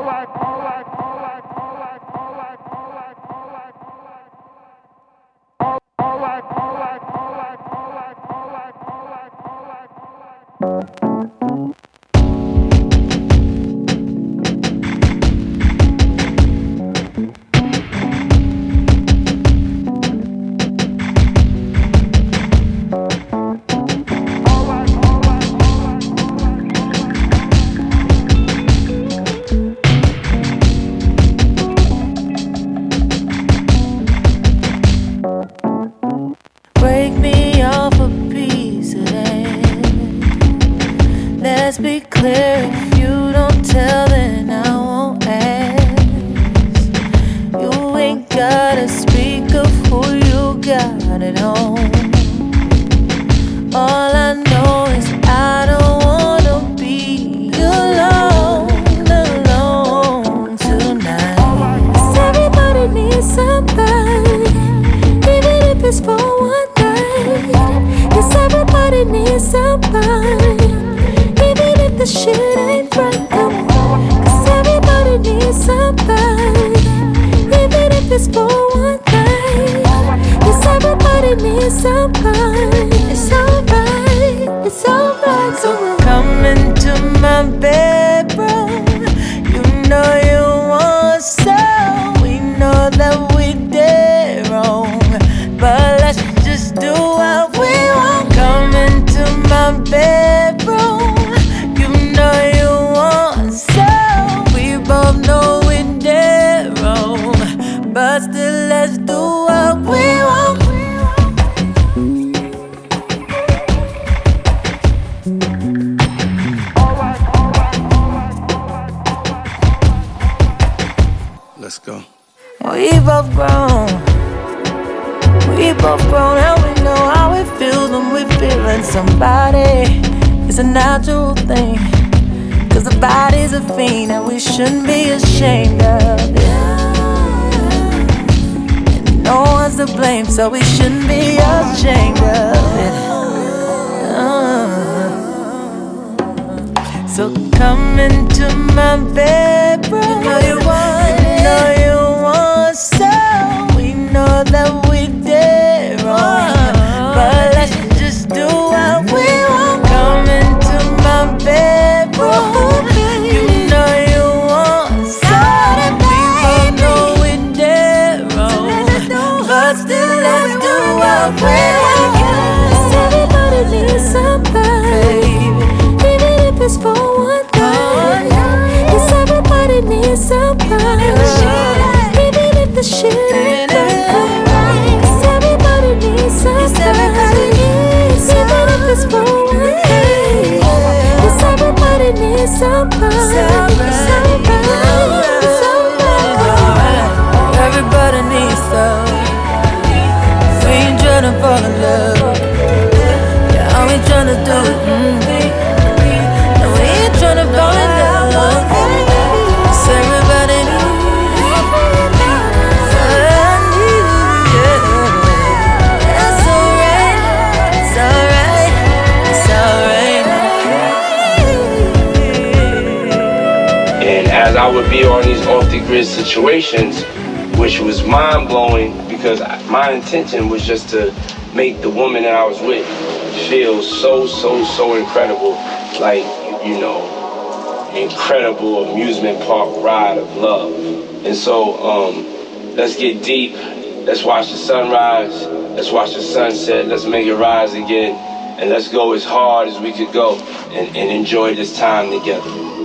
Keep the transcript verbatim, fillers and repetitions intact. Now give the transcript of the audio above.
Break me off a piece of that. Let's be clear, if you don't tell, then I won't ask. You ain't gotta speak of who you got at home. All I know is I don't wanna be alone, alone tonight. 'Cause everybody needs somebody, even if it's for one night. Yes, everybody needs somebody, even if the shit ain't right. Come on. 'Cause everybody needs somebody, even if it's for one night. Yes, everybody needs somebody. It's alright, it's alright. So come into my bedroom. You know you want some. We know that we did wrong, but let's just do what we want. Come into my bedroom. You know you want some. We both know we did wrong, but still let's do what we want. Let's go. We both grown. We both grown and we know how it feels when we feeling somebody. It's a natural thing, 'cause the body's a fiend and we shouldn't be ashamed of it. And no one's to blame, so we shouldn't be ashamed of it. uh. So come into my bedroom. You know you want it. You know you want some. We know that we did wrong, but let's just do what we want. Come into my bedroom. You know you want some. We both know we did wrong, but still let's do what we want. 'Cause everybody needs somebody, even if it's for one night. Yes, everybody needs somebody, even if the shit ain't right. 'Cause everybody needs somebody, even if it's for one night. Yes, everybody needs somebody. Everybody needs some. We ain't tryna fall in love. Yeah, all we tryna do is mm. No, we ain't tryna fall in love. 'Cause everybody needs, I need you. It's alright, it's alright, it's alright. And as I would be on these off-the-grid situations, which was mind-blowing because my intention was just to make the woman that I was with feel so, so, so incredible. Like, you know, incredible amusement park ride of love. And so, um, let's get deep. Let's watch the sunrise. Let's watch the sunset. Let's make it rise again. And let's go as hard as we could go and, and enjoy this time together.